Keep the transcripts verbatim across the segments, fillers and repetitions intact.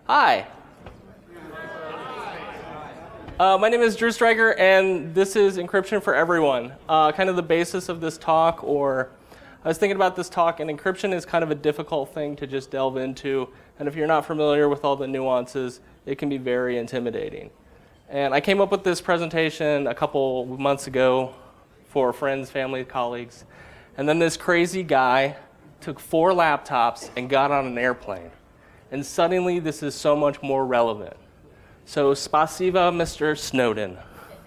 Hi. Uh, my name is Drew Stryker, and this is Encryption for Everyone. Uh, kind of the basis of this talk, or I was thinking about this talk, and encryption is kind of a difficult thing to just delve into. And if you're not familiar with all the nuances, it can be very intimidating. And I came up with this presentation a couple months ago for friends, family, colleagues. And then this crazy guy took four laptops and got on an airplane. And suddenly, this is so much more relevant. So, spasiba, Mister Snowden.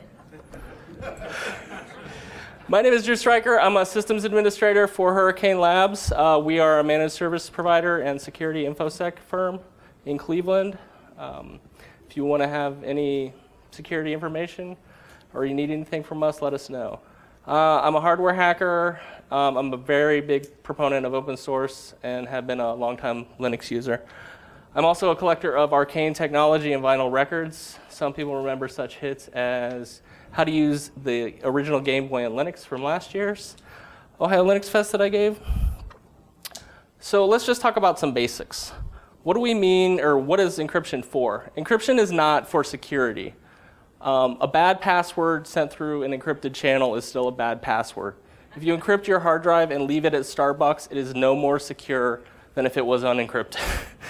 My name is Drew Stryker. I'm a systems administrator for Hurricane Labs. Uh, we are a managed service provider and security infosec firm in Cleveland. Um, if you want to have any security information or you need anything from us, let us know. Uh, I'm a hardware hacker. Um, I'm a very big proponent of open source and have been a longtime Linux user. I'm also a collector of arcane technology and vinyl records. Some people remember such hits as how to use the original Game Boy and Linux from last year's Ohio Linux Fest that I gave. So let's just talk about some basics. What do we mean, or what is encryption for? Encryption is not for security. Um, a bad password sent through an encrypted channel is still a bad password. If you encrypt your hard drive and leave it at Starbucks, it is no more secure than if it was unencrypted.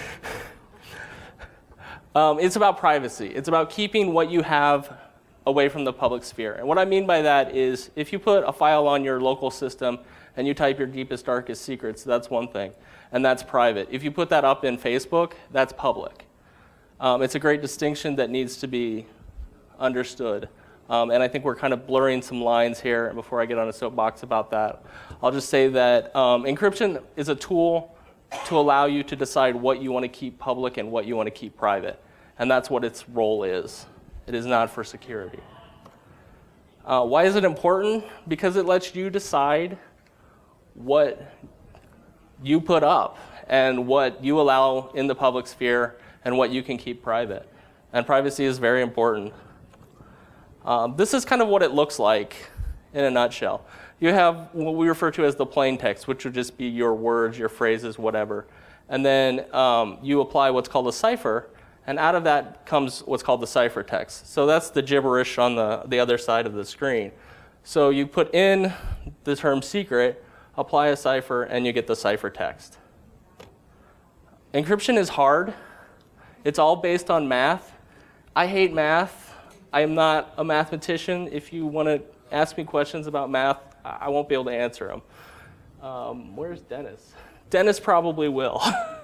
um, it's about privacy. It's about keeping what you have away from the public sphere. And what I mean by that is if you put a file on your local system and you type your deepest, darkest secrets, that's one thing, and that's private. If you put that up in Facebook, that's public. Um, it's a great distinction that needs to be understood. Um, and I think we're kind of blurring some lines here. And before I get on a soapbox about that, I'll just say that um, encryption is a tool to allow you to decide what you want to keep public and what you want to keep private. And that's what its role is. It is not for security. Uh, why is it important? Because it lets you decide what you put up and what you allow in the public sphere and what you can keep private. And privacy is very important. Um, this is kind of what it looks like in a nutshell. You have what we refer to as the plain text, which would just be your words, your phrases, whatever. And then um, you apply what's called a cipher, and out of that comes what's called the ciphertext. So that's the gibberish on the, the other side of the screen. So you put in the term secret, apply a cipher, and you get the ciphertext. Encryption is hard. It's all based on math. I hate math. I am not a mathematician. If you want to ask me questions about math, I won't be able to answer them. Um, where's Dennis? Dennis probably will.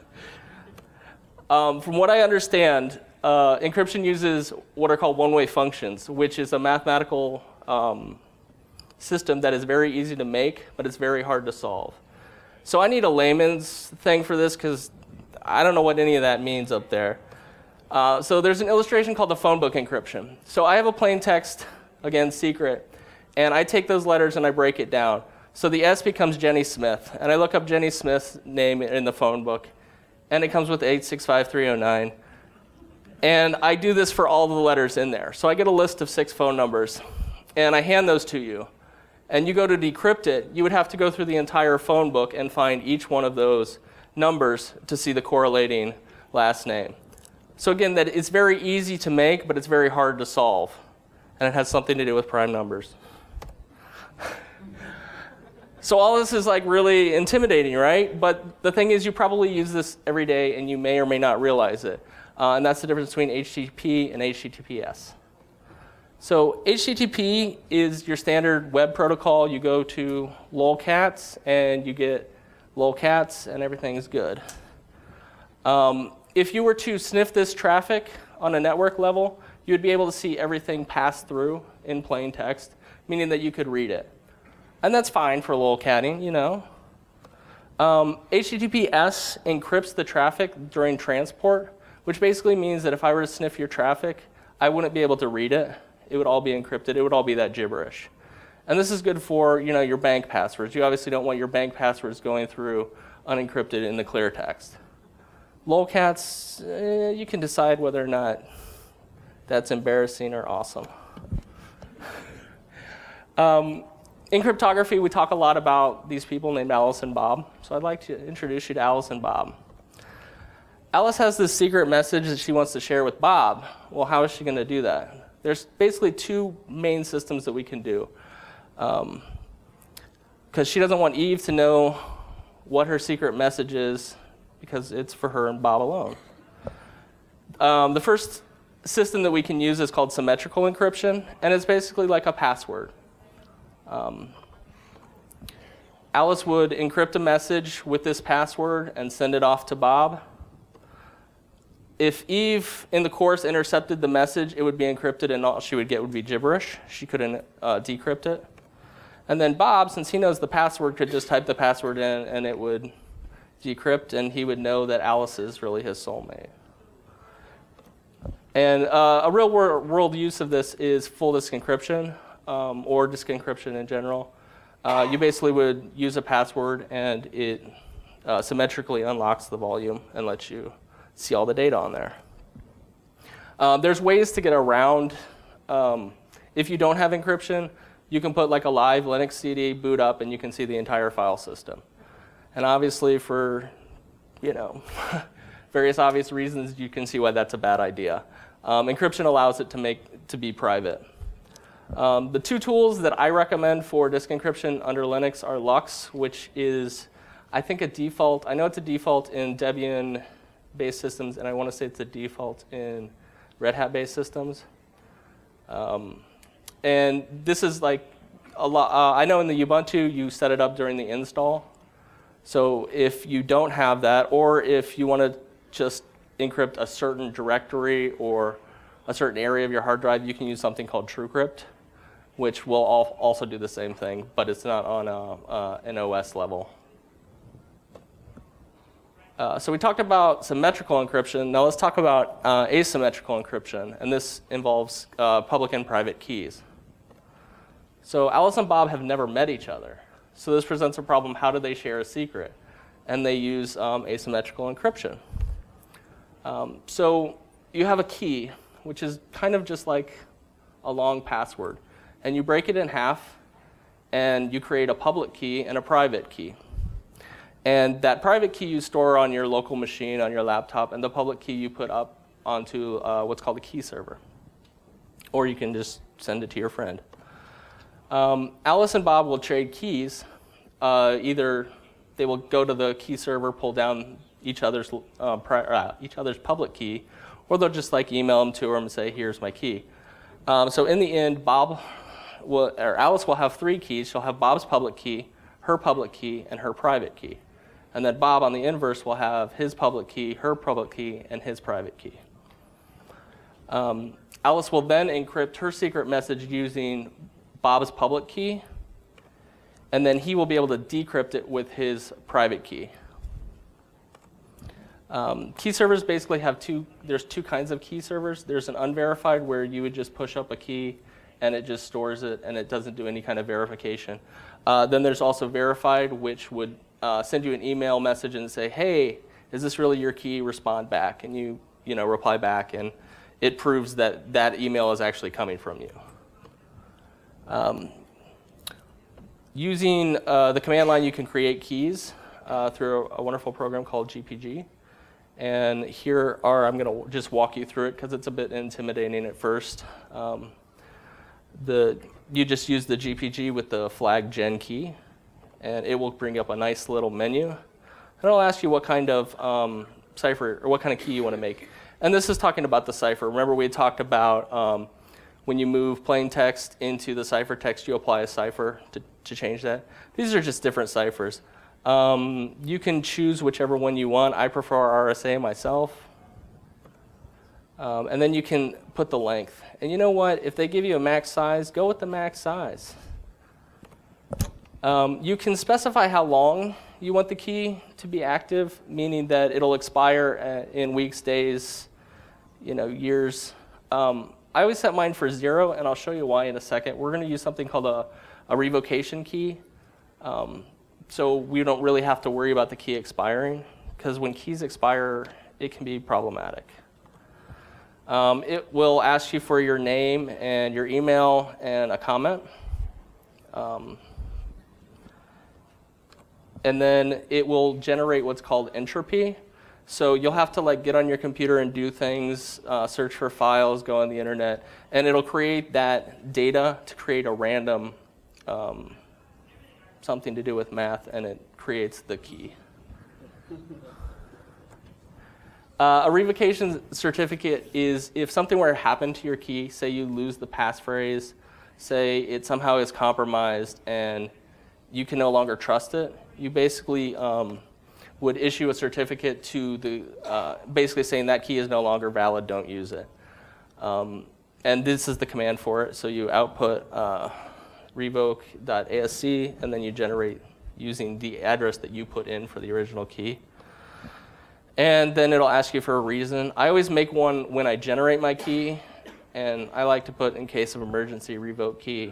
um, from what I understand, uh, encryption uses what are called one-way functions, which is a mathematical um, system that is very easy to make, but it's very hard to solve. So I need a layman's thing for this because I don't know what any of that means up there. Uh, so there's an illustration called the phone book encryption. So I have a plain text, again, secret, and I take those letters and I break it down. So the S becomes Jenny Smith, and I look up Jenny Smith's name in the phone book, and it comes with eight six five three oh nine. And I do this for all the letters in there. So I get a list of six phone numbers, and I hand those to you. And you go to decrypt it, you would have to go through the entire phone book and find each one of those numbers to see the correlating last name. So again, that it's very easy to make, but it's very hard to solve. And it has something to do with prime numbers. So all this is like really intimidating, right? But the thing is, you probably use this every day, and you may or may not realize it. Uh, and that's the difference between H T T P and H T T P S. So H T T P is your standard web protocol. You go to lolcats, and you get lolcats, and everything's good. Um, If you were to sniff this traffic on a network level, you would be able to see everything pass through in plain text, meaning that you could read it. And that's fine for lolcatting, you know. Um, H T T P S encrypts the traffic during transport, which basically means that if I were to sniff your traffic, I wouldn't be able to read it. It would all be encrypted. It would all be that gibberish. And this is good for, you know, your bank passwords. You obviously don't want your bank passwords going through unencrypted in the clear text. Lolcats, eh, you can decide whether or not that's embarrassing or awesome. Um, in cryptography, we talk a lot about these people named Alice and Bob. So I'd like to introduce you to Alice and Bob. Alice has this secret message that she wants to share with Bob. Well, how is she going to do that? There's basically two main systems that we can do. Um, because she doesn't want Eve to know what her secret message is, because it's for her and Bob alone. Um, the first system that we can use is called symmetrical encryption, and it's basically like a password. Um, Alice would encrypt a message with this password and send it off to Bob. If Eve, in the course, intercepted the message, it would be encrypted, and all she would get would be gibberish. She couldn't uh, decrypt it. And then Bob, since he knows the password, could just type the password in, and it would decrypt, and he would know that Alice is really his soulmate. And uh, a real world use of this is full disk encryption, um, or disk encryption in general. Uh, you basically would use a password, and it uh, symmetrically unlocks the volume and lets you see all the data on there. Um, there's ways to get around. Um, if you don't have encryption, you can put like a live Linux C D, boot up, and you can see the entire file system. And obviously, for you know various obvious reasons, you can see why that's a bad idea. Um, encryption allows it to make to be private. Um, the two tools that I recommend for disk encryption under Linux are Lux, which is, I think, a default. I know it's a default in Debian-based systems, and I want to say it's a default in Red Hat-based systems. Um, and this is like a lot. Uh, I know in the Ubuntu you set it up during the install. So if you don't have that, or if you want to just encrypt a certain directory or a certain area of your hard drive, you can use something called TrueCrypt, which will also do the same thing, but it's not on a, uh, an O S level. Uh, so we talked about symmetrical encryption. Now let's talk about uh, asymmetrical encryption, and this involves uh, public and private keys. So Alice and Bob have never met each other. So this presents a problem. How do they share a secret? And they use um, asymmetrical encryption. Um, so you have a key, which is kind of just like a long password. And you break it in half, and you create a public key and a private key. And that private key you store on your local machine, on your laptop, and the public key you put up onto uh, what's called a key server. Or you can just send it to your friend. Um, Alice and Bob will trade keys. Uh, either they will go to the key server, pull down each other's uh, pri- uh, each other's public key, or they'll just like email them to her and say, "Here's my key." Um, so in the end, Bob will, or Alice will have three keys. She'll have Bob's public key, her public key, and her private key. And then Bob, on the inverse, will have his public key, her public key, and his private key. Um, Alice will then encrypt her secret message using Bob's public key, and then he will be able to decrypt it with his private key. Um, key servers basically have two, there's two kinds of key servers. There's an unverified, where you would just push up a key and it just stores it and it doesn't do any kind of verification. Uh, then there's also verified, which would uh, send you an email message and say, "Hey, is this really your key? Respond back." And you, you know, reply back, and it proves that that email is actually coming from you. Um, using uh, the command line, you can create keys uh, through a wonderful program called G P G. And here are, I'm going to just walk you through it because it's a bit intimidating at first. Um, the you just use the G P G with the flag gen key, and it will bring up a nice little menu. And it'll ask you what kind of um, cipher or what kind of key you want to make. And this is talking about the cipher. Remember, we talked about um, when you move plain text into the ciphertext, you apply a cipher to, to change that. These are just different ciphers. Um, you can choose whichever one you want. I prefer R S A myself. Um, and then you can put the length. And you know what? If they give you a max size, go with the max size. Um, you can specify how long you want the key to be active, meaning that it'll expire in weeks, days, you know, years. Um, I always set mine for zero, and I'll show you why in a second. We're going to use something called a, a revocation key. Um, so we don't really have to worry about the key expiring, because when keys expire, it can be problematic. Um, it will ask you for your name and your email and a comment. Um, and then it will generate what's called entropy. So you'll have to like get on your computer and do things, uh, search for files, go on the internet, and it'll create that data to create a random um, something to do with math, and it creates the key. Uh, a revocation certificate is if something were to happen to your key, say you lose the passphrase, say it somehow is compromised and you can no longer trust it, you basically um, would issue a certificate to the, uh, basically saying that key is no longer valid, don't use it. Um, and this is the command for it. So you output uh, revoke.asc, and then you generate using the address that you put in for the original key. And then it'll ask you for a reason. I always make one when I generate my key, and I like to put in case of emergency revoke key.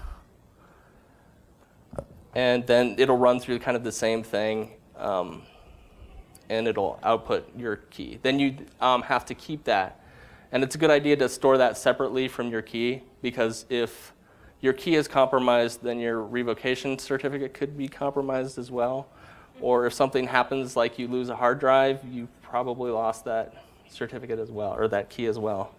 And then it'll run through kind of the same thing. Um, and it'll output your key. Then you um, have to keep that. And it's a good idea to store that separately from your key, because if your key is compromised, then your revocation certificate could be compromised as well. Or if something happens, like you lose a hard drive, you probably lost that certificate as well, or that key as well.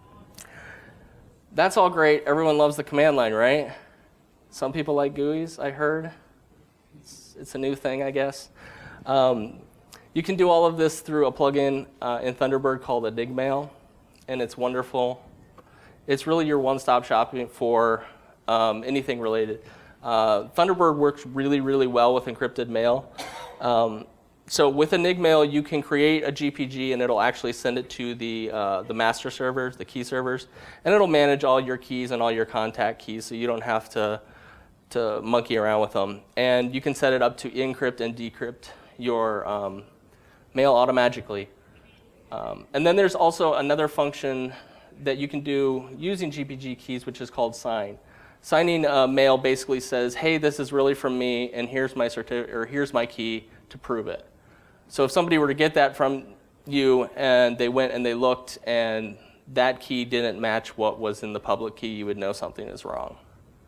That's all great. Everyone loves the command line, right? Some people like G U Is, I heard. It's, it's a new thing, I guess. Um, you can do all of this through a plugin uh, in Thunderbird called Enigmail, and it's wonderful. It's really your one-stop shopping for um, anything related. Uh, Thunderbird works really, really well with encrypted mail. Um, so with Enigmail, you can create a G P G, and it'll actually send it to the uh, the master servers, the key servers, and it'll manage all your keys and all your contact keys, so you don't have to to monkey around with them. And you can set it up to encrypt and decrypt your um, mail automatically. Um, and then there's also another function that you can do using G P G keys, which is called sign. Signing uh, mail basically says, hey, this is really from me, and here's my certi- or here's my key to prove it. So if somebody were to get that from you and they went and they looked and that key didn't match what was in the public key, you would know something is wrong.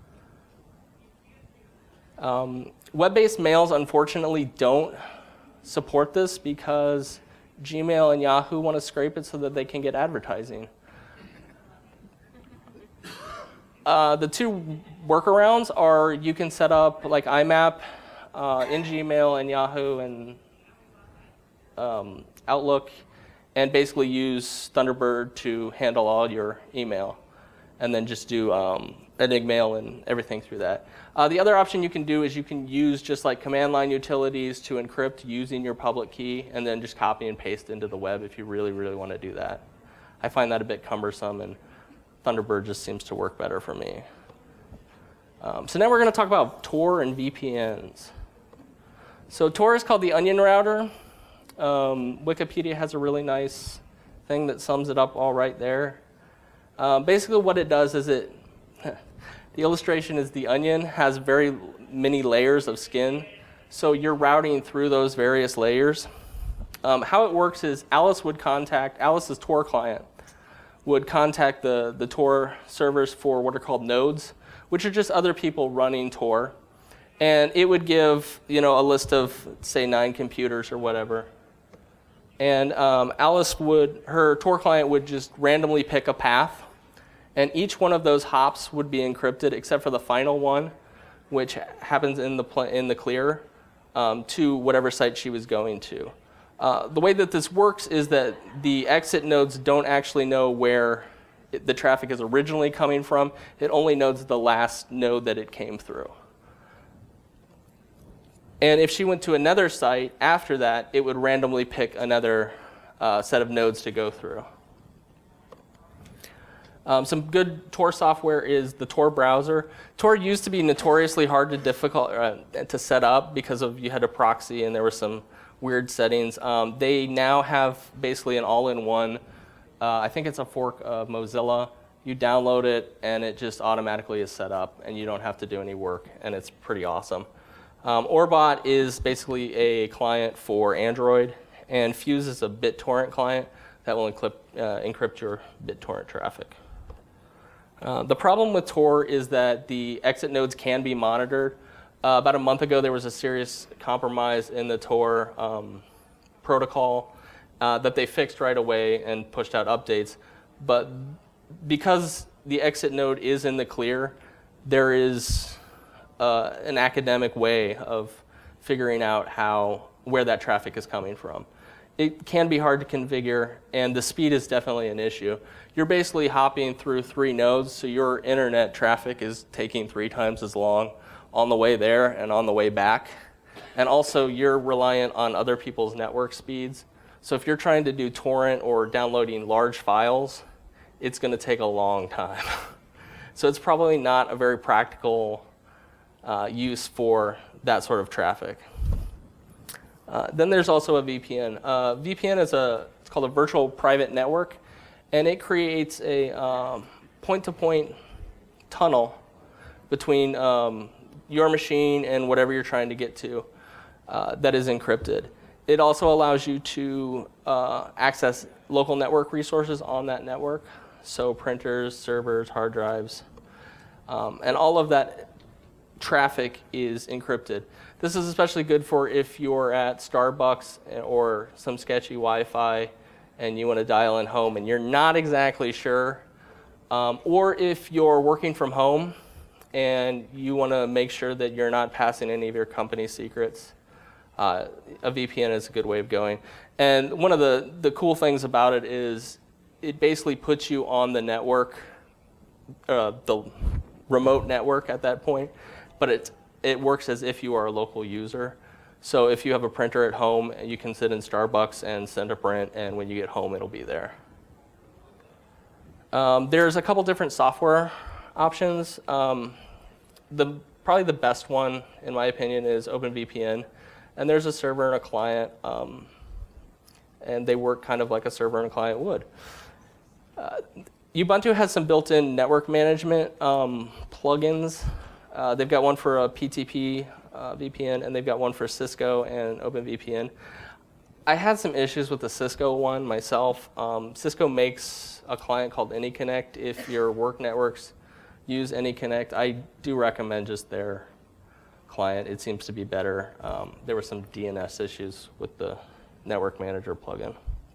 Um, web-based mails, unfortunately, don't support this because Gmail and Yahoo want to scrape it so that they can get advertising. Uh, the two workarounds are you can set up like I MAP uh, in Gmail and Yahoo and um, Outlook, and basically use Thunderbird to handle all your email, and then just do um, Enigmail and everything through that. Uh, the other option you can do is you can use just like command line utilities to encrypt using your public key, and then just copy and paste into the web if you really, really want to do that. I find that a bit cumbersome, and Thunderbird just seems to work better for me. Um, so now we're going to talk about Tor and V P Ns. So Tor is called the Onion Router. Um, Wikipedia has a really nice thing that sums it up all right there. Um, basically what it does is it, the illustration is the onion has very many layers of skin. So you're routing through those various layers. Um, how it works is Alice would contact, Alice's Tor client would contact the, the Tor servers for what are called nodes, which are just other people running Tor. And it would give, you know, a list of, say, nine computers or whatever. And um, Alice would, her Tor client would just randomly pick a path, and each one of those hops would be encrypted except for the final one, which happens in the pl- in the clear, um, to whatever site she was going to. Uh, the way that this works is that the exit nodes don't actually know where it, the traffic is originally coming from. It only knows the last node that it came through. And if she went to another site after that, it would randomly pick another uh, set of nodes to go through. Um, some good Tor software is the Tor browser. Tor used to be notoriously hard to difficult uh, to set up because of you had a proxy and there were some weird settings. Um, they now have basically an all-in-one. Uh, I think it's a fork of Mozilla. You download it and it just automatically is set up, and you don't have to do any work, and it's pretty awesome. Um, Orbot is basically a client for Android, and Fuse is a BitTorrent client that will encrypt, uh, encrypt your BitTorrent traffic. Uh, the problem with Tor is that the exit nodes can be monitored. Uh, about a month ago, there was a serious compromise in the Tor um, protocol, uh, that they fixed right away and pushed out updates. But because the exit node is in the clear, there is uh, an academic way of figuring out how where that traffic is coming from. It can be hard to configure, and the speed is definitely an issue. You're basically hopping through three nodes, so your internet traffic is taking three times as long on the way there and on the way back. And also, you're reliant on other people's network speeds. So if you're trying to do torrent or downloading large files, it's going to take a long time. So it's probably not a very practical uh, use for that sort of traffic. Uh, then there's also a V P N. Uh, V P N is a, it's called a virtual private network, and it creates a um, point-to-point tunnel between um, your machine and whatever you're trying to get to uh, that is encrypted. It also allows you to uh, access local network resources on that network, so printers, servers, hard drives, um, and all of that traffic is encrypted. This is especially good for if you're at Starbucks or some sketchy Wi-Fi and you want to dial in home and you're not exactly sure, um, or if you're working from home and you want to make sure that you're not passing any of your company secrets. Uh, a V P N is a good way of going. And one of the, the cool things about it is it basically puts you on the network, uh, the remote network at that point, but it, it works as if you are a local user. So if you have a printer at home, you can sit in Starbucks and send a print, and when you get home, it'll be there. Um, there's a couple different software options. Um, the probably the best one, in my opinion, is OpenVPN. And there's a server and a client, um, and they work kind of like a server and a client would. Uh, Ubuntu has some built-in network management um, plugins. Uh, they've got one for a P T P uh, V P N, and they've got one for Cisco and OpenVPN. I had some issues with the Cisco one myself. Um, Cisco makes a client called AnyConnect. If your work networks use AnyConnect, I do recommend just their client. It seems to be better. Um, there were some D N S issues with the Network Manager plugin.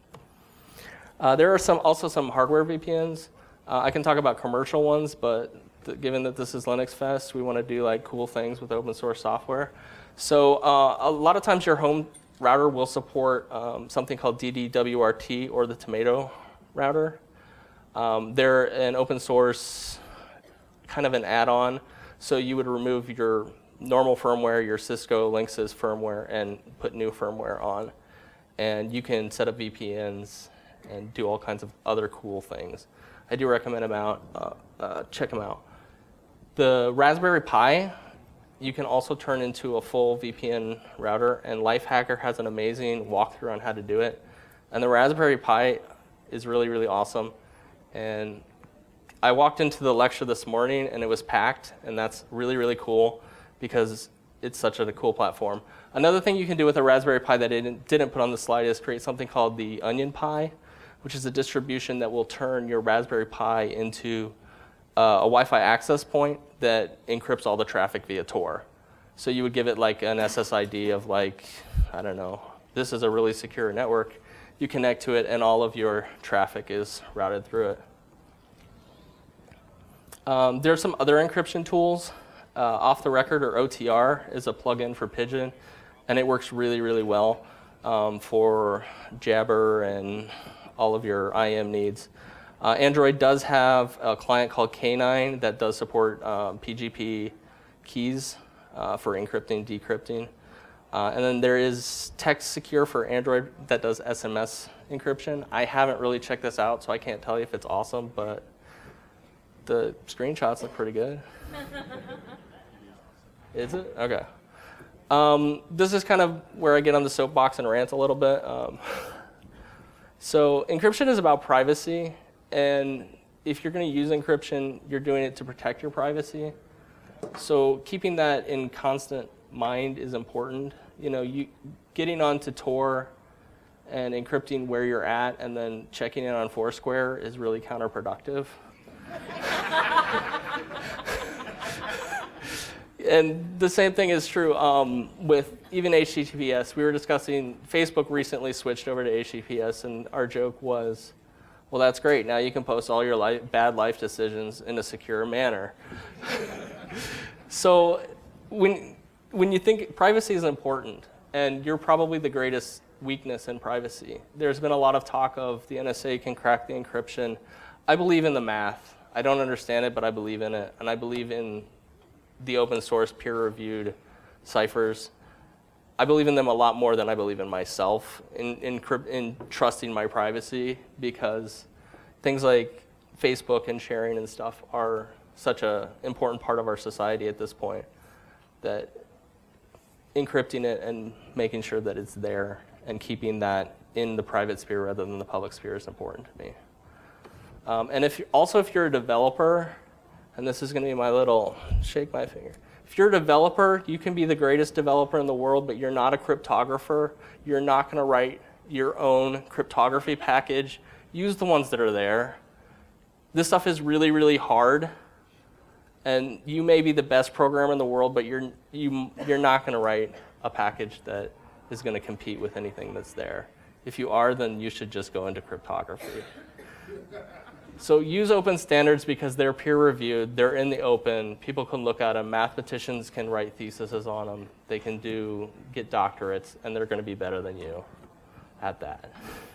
Uh, there are some also some hardware V P Ns. Uh, I can talk about commercial ones, but th- given that this is Linux Fest, we want to do like cool things with open source software. So uh, a lot of times your home router will support um, something called D D W R T or the Tomato router. Um, they're an open source kind of an add-on. So you would remove your normal firmware, your Cisco Linksys firmware, and put new firmware on. And you can set up V P Ns and do all kinds of other cool things. I do recommend them out. Uh, uh, check them out. The Raspberry Pi, you can also turn into a full V P N router, and Lifehacker has an amazing walkthrough on how to do it. And the Raspberry Pi is really, really awesome. And I walked into the lecture this morning, and it was packed, and that's really, really cool because it's such a cool platform. Another thing you can do with a Raspberry Pi that I didn't, didn't put on the slide is create something called the Onion Pi, which is a distribution that will turn your Raspberry Pi into uh, a Wi-Fi access point that encrypts all the traffic via Tor. So you would give it like an S S I D of like, I don't know, this is a really secure network. You connect to it, and all of your traffic is routed through it. Um, there are some other encryption tools. Uh, Off the Record, or O T R, is a plugin for Pidgin, and it works really, really well um, for Jabber and all of your I M needs. Uh, Android does have a client called K nine that does support um, P G P keys uh, for encrypting, decrypting. Uh, and then there is TextSecure for Android that does S M S encryption. I haven't really checked this out, so I can't tell you if it's awesome, but the screenshots look pretty good. Is it? Okay. Um, this is kind of where I get on the soapbox and rant a little bit. Um, so encryption is about privacy, and if you're going to use encryption, you're doing it to protect your privacy. So keeping that in constant mind is important. You know, you getting onto Tor and encrypting where you're at and then checking in on Foursquare is really counterproductive. And the same thing is true um, with even H T T P S. We were discussing, Facebook recently switched over to H T T P S, and our joke was, well, that's great. Now you can post all your life, bad life decisions in a secure manner. So when, when you think privacy is important, and you're probably the greatest weakness in privacy. There's been a lot of talk of the N S A can crack the encryption. I believe in the math. I don't understand it, but I believe in it. And I believe in the open source peer-reviewed ciphers. I believe in them a lot more than I believe in myself in, in, in trusting my privacy, because things like Facebook and sharing and stuff are such an important part of our society at this point that encrypting it and making sure that it's there and keeping that in the private sphere rather than the public sphere is important to me. Um, and if also if you're a developer, and this is going to be my little shake my finger. If you're a developer, you can be the greatest developer in the world, but you're not a cryptographer. You're not going to write your own cryptography package. Use the ones that are there. This stuff is really, really hard, and you may be the best programmer in the world, but you're you you're not going to write a package that is going to compete with anything that's there. If you are, then you should just go into cryptography. So use open standards because they're peer-reviewed, they're in the open, people can look at them, mathematicians can write theses on them, they can do get doctorates, and they're going to be better than you at that.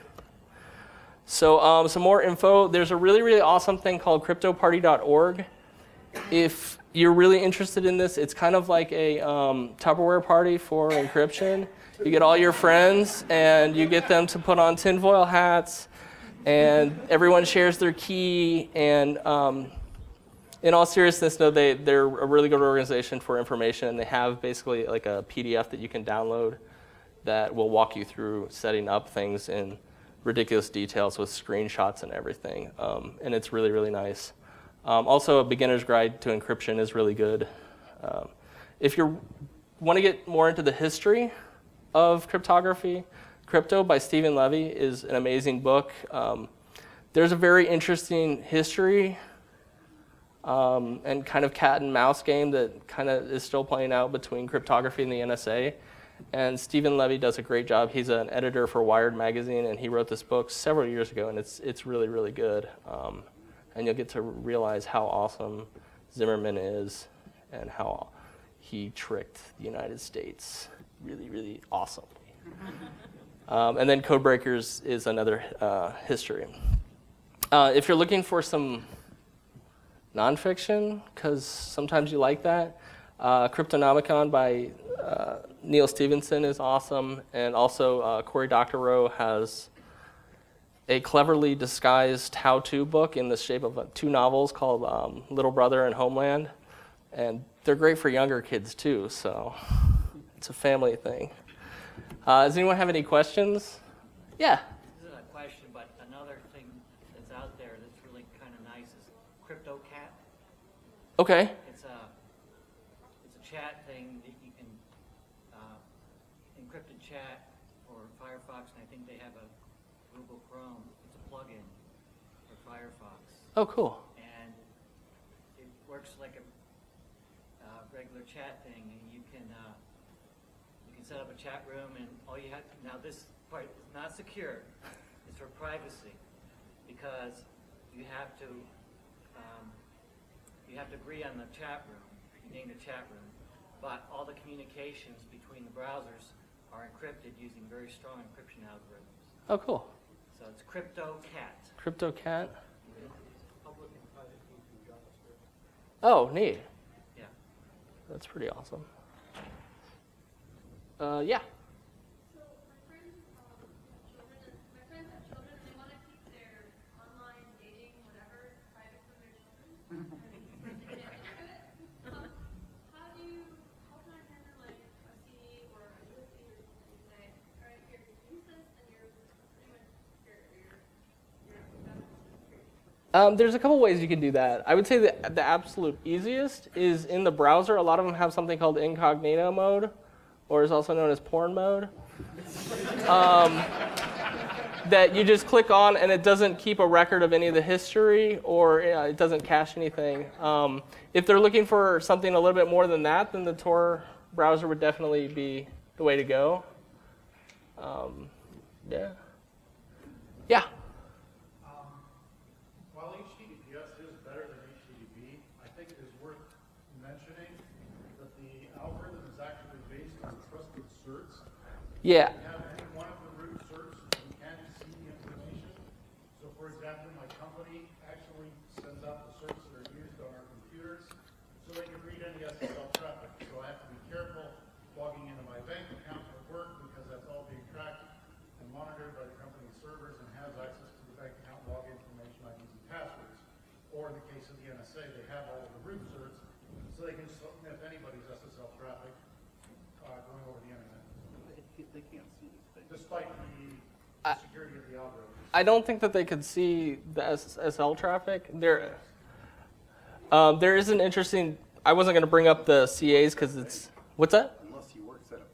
So um, some more info, there's a really, really awesome thing called crypto party dot org. If you're really interested in this, it's kind of like a um, Tupperware party for encryption. You get all your friends, and you get them to put on tinfoil hats, and everyone shares their key, and um, in all seriousness, no, they, they're a really good organization for information, and they have basically like a P D F that you can download that will walk you through setting up things in ridiculous details with screenshots and everything, um, and it's really, really nice. Um, also, a beginner's guide to encryption is really good. Um, if you want to get more into the history of cryptography, Crypto by Stephen Levy is an amazing book. Um, there's a very interesting history um, and kind of cat and mouse game that kind of is still playing out between cryptography and the N S A. And Stephen Levy does a great job. He's an editor for Wired magazine, and he wrote this book several years ago, and it's it's really, really good. Um, and you'll get to realize how awesome Zimmerman is and how he tricked the United States really, really awesomely. Um, and then Codebreakers is another uh, history. Uh, if you're looking for some nonfiction, because sometimes you like that, uh, Cryptonomicon by uh, Neil Stevenson is awesome, and also uh, Cory Doctorow has a cleverly disguised how-to book in the shape of uh, two novels called um, Little Brother and Homeland, and they're great for younger kids too, so it's a family thing. Uh, does anyone have any questions? Yeah. This isn't a question, but another thing that's out there that's really kind of nice is CryptoCat. Okay. It's a it's a chat thing that you can uh, encrypted chat for Firefox, and I think they have a Google Chrome. It's a plugin for Firefox. Oh, cool. And it works like a uh, regular chat thing, and you can. Uh, set up a chat room, and all you have now this part is not secure. It's for privacy, because you have to um, you have to agree on the chat room. You name the chat room, but all the communications between the browsers are encrypted using very strong encryption algorithms. Oh, cool. So it's CryptoCat. CryptoCat. Public and private key through JavaScript. Oh, neat. Yeah. That's pretty awesome. Uh, yeah. So my friends, um, children, my friends have children, and they want to keep their online dating, whatever, private from their children. um, how do you, how can I handle like a C D or a U S B or something and say, all right, here, you use this, and you're pretty much your your your Um, there's a couple ways you can do that. I would say that the absolute easiest is in the browser. A lot of them have something called incognito mode, or is also known as porn mode. Um, that you just click on and it doesn't keep a record of any of the history, or uh, it doesn't cache anything. Um, if they're looking for something a little bit more than that, then the Tor browser would definitely be the way to go. Um, yeah. Yeah. Um, while H T T P S is better than H T T P, I think it is worth mentioning that the algorithm is actually based on trusted certs. Yeah. If you have any one of the root certs, you can see the information. So for example, my company actually sends out the certs that are used on our computers so they can read any S S L traffic. So I have to be careful logging into my bank account at work because that's all being tracked and monitored by the company's servers and has access to the bank account login information, I Ds, and passwords. Or in the case of the N S A, they have all of the root certs so they can sniff anybody's S S L traffic uh, going over the internet. They can't see these things. Despite the I- security of the algorithm. I don't think that they could see the S S L traffic. There, um, there is an interesting. I wasn't going to bring up the C As because it's what's that? Unless he works at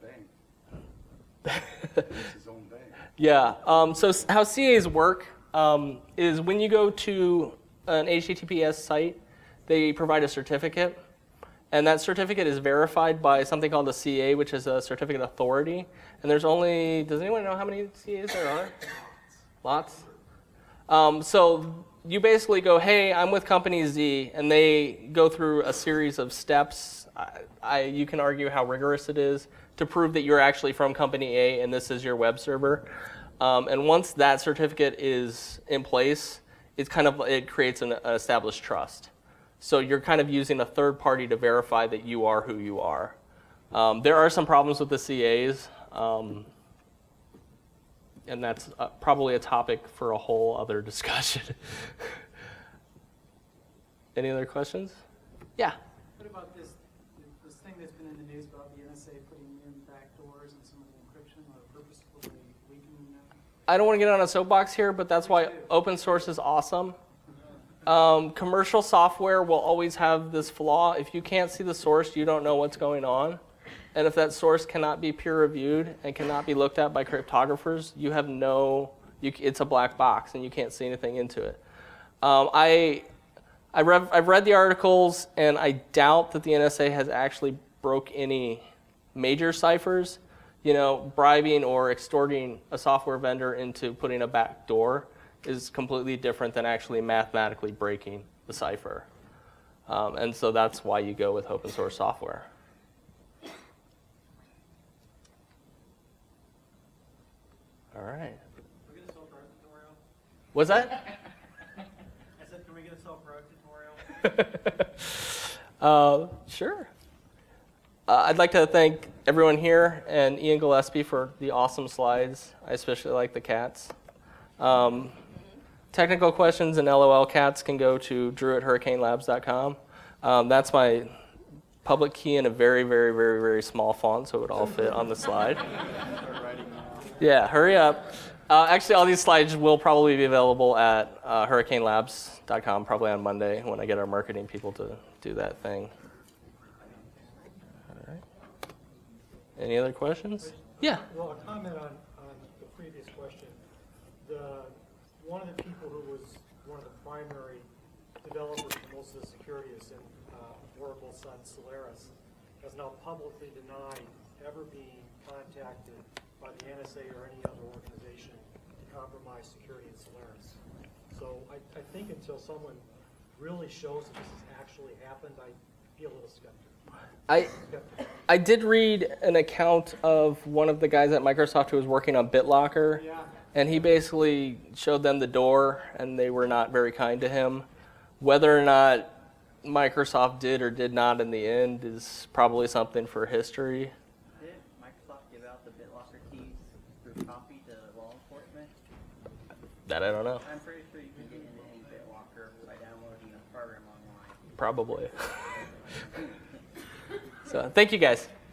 a bank. It's his own bank. Yeah. Um, so s- how C As work um, is when you go to an H T T P S site, they provide a certificate, and that certificate is verified by something called a C A, which is a certificate authority. And there's only. Does anyone know how many C As there are? Lots. Um, so you basically go, hey, I'm with company Z, and they go through a series of steps. I, I, you can argue how rigorous it is to prove that you're actually from company A and this is your web server. Um, and once that certificate is in place, it's kind of it creates an, an established trust. So you're kind of using a third party to verify that you are who you are. Um, there are some problems with the C As. Um, And that's uh, probably a topic for a whole other discussion. Any other questions? Yeah. What about this, this thing that's been in the news about the N S A putting in backdoors and some of the encryption or purposefully leaking that? I don't want to get on a soapbox here, but that's why open source is awesome. Um, commercial software will always have this flaw. If you can't see the source, you don't know what's going on. And if that source cannot be peer reviewed and cannot be looked at by cryptographers, you have no, you, it's a black box and you can't see anything into it. Um, I, I read, I've read the articles and I doubt that the N S A has actually broke any major ciphers. You know, bribing or extorting a software vendor into putting a back door is completely different than actually mathematically breaking the cipher. Um, and so that's why you go with open source software. All right. We're going to solve our tutorial. Was that? I said, can we get a solve our tutorial? uh, sure. Uh, I'd like to thank everyone here and Ian Gillespie for the awesome slides. I especially like the cats. Um, technical questions and LOL cats can go to drew at hurricane labs dot com. Um, that's my public key in a very, very, very, very small font, so it would all fit on the slide. Yeah, hurry up. Uh, actually, all these slides will probably be available at uh, hurricane labs dot com probably on Monday when I get our marketing people to do that thing. All right. Any other questions? Yeah. Well, a comment on, on the previous question. The, one of the people who was one of the primary developers for most of the security is in uh, Oracle's son Solaris, has now publicly denied ever being contacted by the N S A or any other organization to compromise security in Solaris. So I, I think until someone really shows that this has actually happened, I'd be a little skeptical. I I did read an account of one of the guys at Microsoft who was working on BitLocker, Yeah. and he basically showed them the door, and they were not very kind to him. Whether or not Microsoft did or did not in the end is probably something for history. Did Microsoft give out the BitLocker keys through copy to law enforcement? That I don't know. I'm pretty sure you can get into any BitLocker by downloading a program online. Probably. So thank you guys.